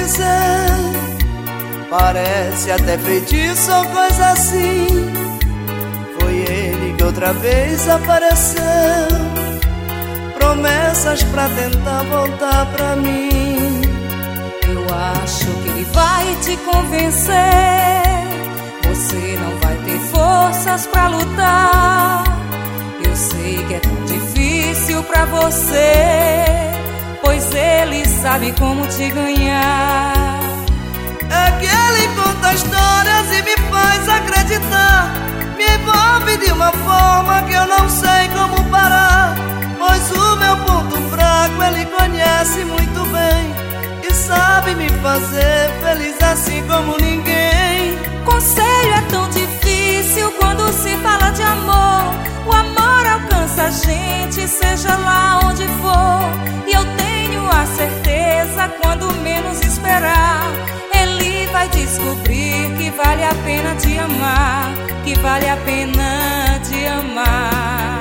convencer. Parece até feitiço ou coisa assim. Foi ele que outra vez apareceu. Promessas pra tentar voltar pra mim. Eu acho que ele vai te convencer. Você não vai ter forças pra lutar. Eu sei que é tão difícil pra você, pois ele sabe como te ganhar. É que ele conta histórias e me faz acreditar. Me envolve de uma forma que eu não sei como parar. Pois o meu ponto fraco ele conhece muito bem e sabe me fazer feliz assim como ninguém. Conselho é tão difícil quando se fala de amor. O amor alcança a gente, seja lá onde for. E eu tenho a certeza, quando menos esperar, ele vai descobrir que vale a pena te amar, que vale a pena te amar.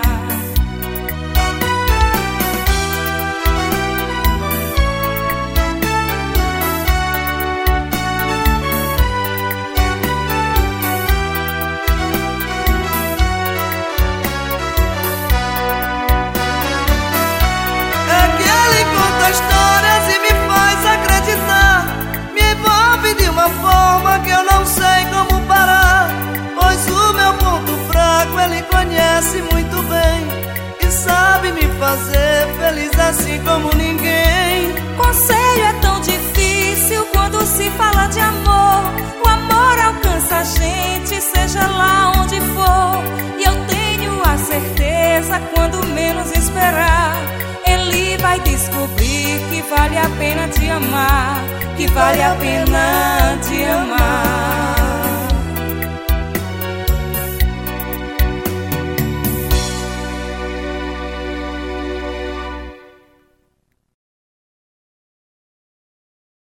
Histórias e me faz acreditar. Me envolve de uma forma que eu não sei como parar. Pois o meu ponto fraco ele conhece muito bem e sabe me fazer feliz assim como ninguém. Conselho é tão difícil quando se fala de amor. O amor alcança a gente, seja lá onde for. E eu tenho a certeza, quando menos esperar, ele vai descobrir que vale a pena te amar, que vale a pena te amar.